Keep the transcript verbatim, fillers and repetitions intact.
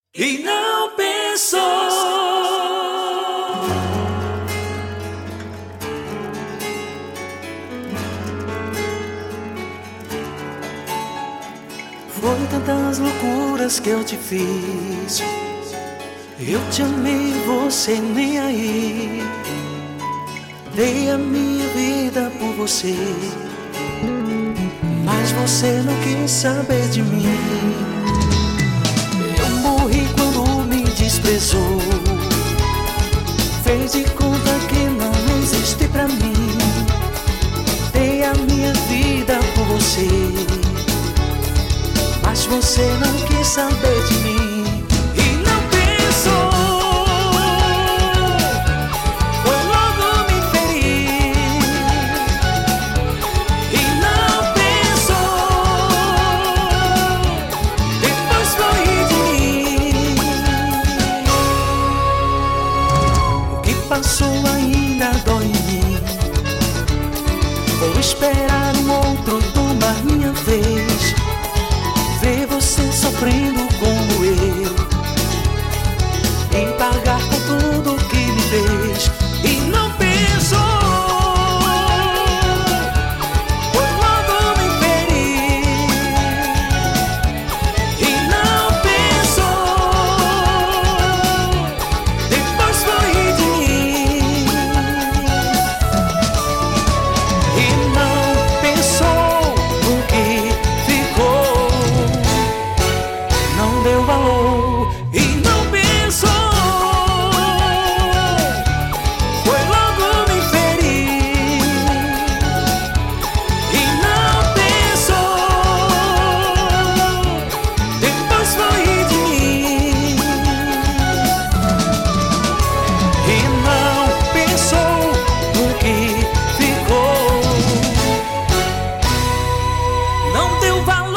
E não pensou. Foi tantas loucuras que eu te fiz. Eu te amei, você nem aí. Dei a minha vida por você, mas você não quis saber de mim. Eu morri quando me desprezou. Fez de conta que não existe pra mim. Dei a minha vida por você, mas você não quis saber de mim. E não pensou. Foi logo me ferir. E não pensou. Depois foi de mim. O que passou ainda dói em mim. Vou esperar um outro tomar minha vez. Ver você sofrendo como eu e pagar por tudo que me fez. E não pensou. Foi logo me ferir. E não pensou. Depois foi de mim. E não pensou no que ficou. Não deu valor e não pensou. Foi logo me ferir. E não pensou. Depois foi de mim. E não pensou no que ficou. Não deu valor.